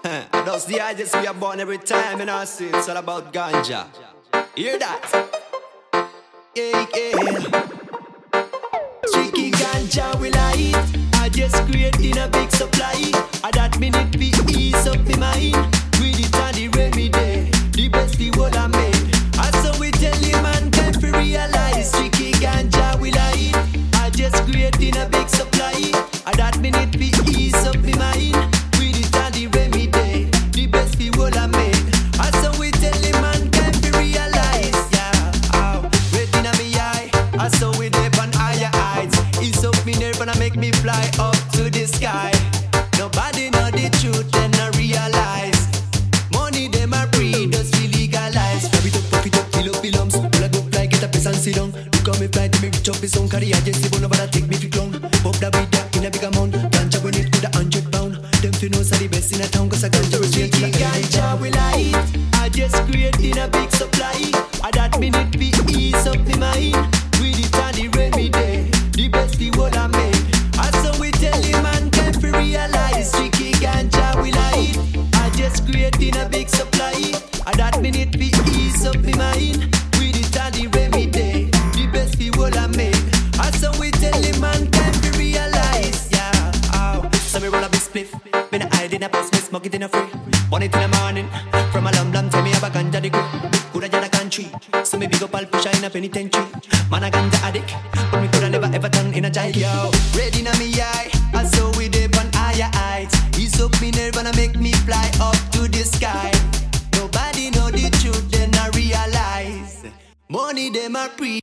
That's the ideas we are born every time in our city. It's all about ganja. Hear that? Yeah, yeah. Tricky ganja will I eat. I just creating a big supply. At that minute we ease up in mind. With it and the remedy, the best the world I made. And so we tell him man time to realize. Tricky ganja will I eat. I just creating a big supply. At that minute we ease up in mind. With it and the remedy, the best the world I made. And so we tell him man time to realize. Yeah, retina me eye. And so we dip on higher heights. Ease up me nerve and I make me fly up to the sky. Nobody know the truth and I realize. Money them are free, just we legalize. Puff it up, fill up the lumps. Pull a go fly, get a piece and sit down. Look how me fly to me reach up his own. Carry a jet, see one over that take me fi clown. Pop that weed that in a big amount. Ganja when it could 100 pound. Them fi know say the best in a town. Cause I ganja was straight to the ganja will I eat. I just creating a big supply. At that minute we ease up the mind. With it and the remedy, the best the world I made. And so we tell him man time to realize. Tricky ganja will I eat. I just creating a big supply. At that minute we ease up the mind. With it and the remedy, the best the world I made. And so we tell him man time to realize. Yeah, so me roll a big spliff. Me not hide in a post, me smoke it in a free. 1 in the morning, from a lump tell me have a ganja the grip. Coulda in a country, so me big up all pusher in a penitentiary. Man a ganja addict, but me coulda never ever turn in a child. Yo, red in a me eye, and so we dip on higher heights. Ease up me nerve and I make me fly up to the sky. Nobody know the truth, then I realize. Money them are free.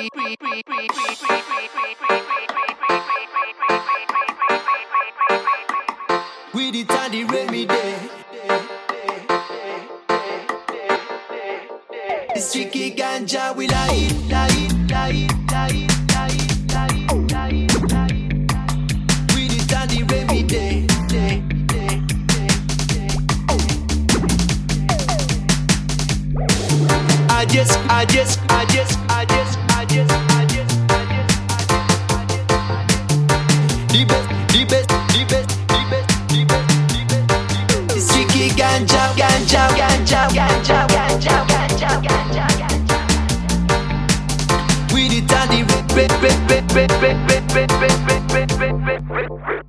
With it and the remedy. It's tricky ganja will I eat. With it and the remedy. I just the best. It's tricky ganja. With it and the